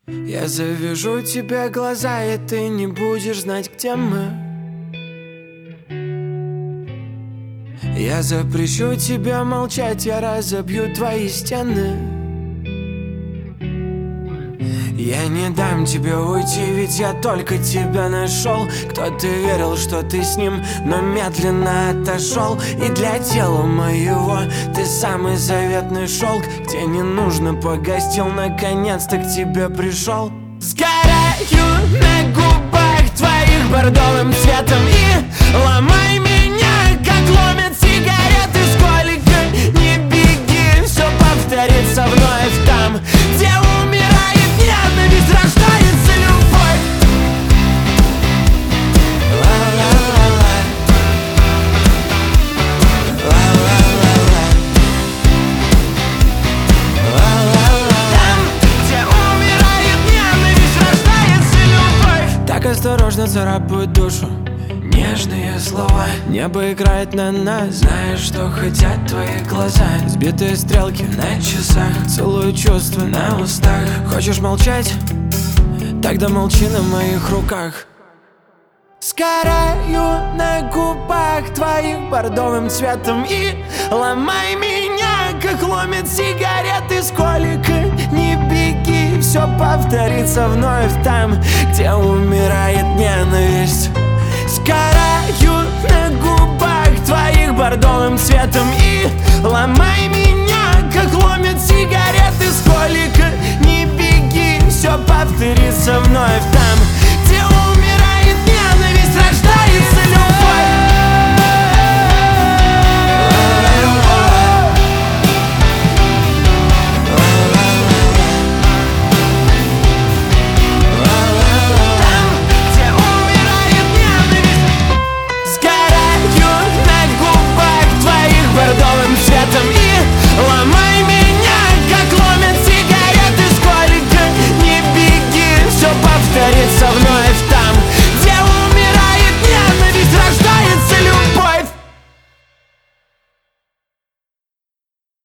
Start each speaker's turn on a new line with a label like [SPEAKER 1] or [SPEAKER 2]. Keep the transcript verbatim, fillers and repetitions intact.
[SPEAKER 1] Я завяжу тебе глаза, и ты не будешь знать, где мы. Я запрещу тебе молчать, я разобью твои стены. Я не дам тебе уйти, ведь я только тебя нашел. Кто-то верил, что ты с ним, но медленно отошел. И для тела моего ты самый заветный шелк, где не нужно погостил, наконец-то к тебе пришел. Сгораю на губах твоих бордовым цветом и ломай меня, как ломят сигареты. Сколько не беги, все повторится вновь там, где умирает ненависть, рождается любовь. Ла-ла-ла-ла, ла-ла-ла-ла, ла-ла-ла. Там, где умирает ненависть, рождается любовь. Так осторожно царапают душу нежные слова. Небо играет на нас, знаешь, что хотят твои глаза. Сбитые стрелки на часах, целую чувства на устах. Хочешь молчать? Тогда молчи на моих руках. Сгораю на губах твоих бордовым цветом и ломай меня, как ломят сигареты. Сколько не беги, все повторится вновь там, где умирает ненависть. Сгораю на губах твоих бордовым цветом и ломай меня, как ломят сигареты. Сколько